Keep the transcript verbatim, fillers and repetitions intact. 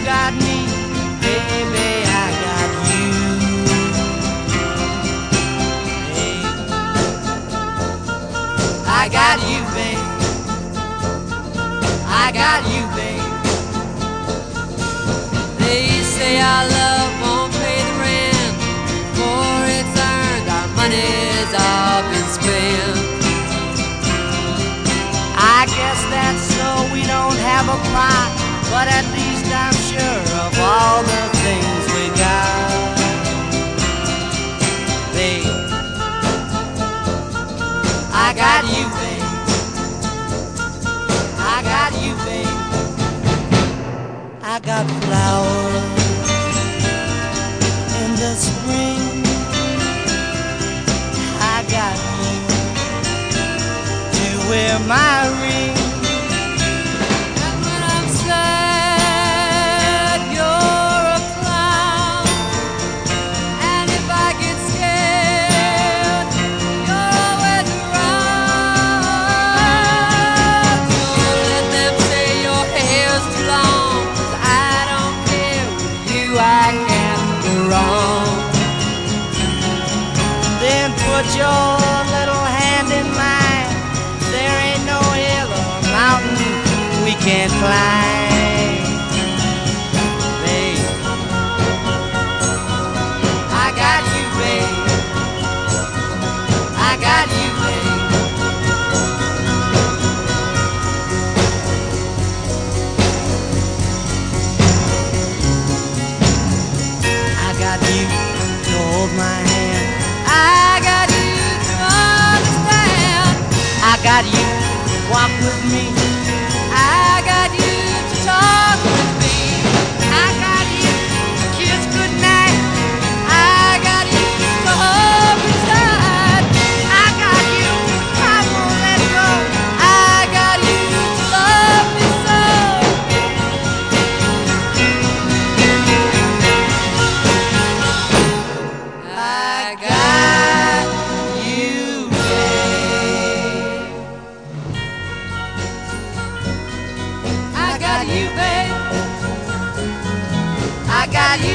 got me, baby, I got you. Hey, I got you, babe. I got you, babe. They say our love won't pay the rent, for it's earned, our money's all been spent. I guess that's so we don't have a plot, but at least I'm sure of all the things we got. Babe, I got you, babe. I got you, babe. I got flowers in the spring. I got you to wear my ring. And when I'm sad, you're a clown. And if I get scared, you're always around. Don't let them say your hair's too long, 'cause I don't care. With you I can't go wrong. Then put your little hand in mine. There ain't no hill or mountain we can't climb. Babe, I got you, babe. I got you, babe. I got you to hold my hand. I got you to understand. I got you to walk with me. I got you to talk with me. I got you to kiss goodnight. I got you to hold me tight. I got you, I won't let go. I got you to love me so. I got you, babe. I got you, babe. I got you.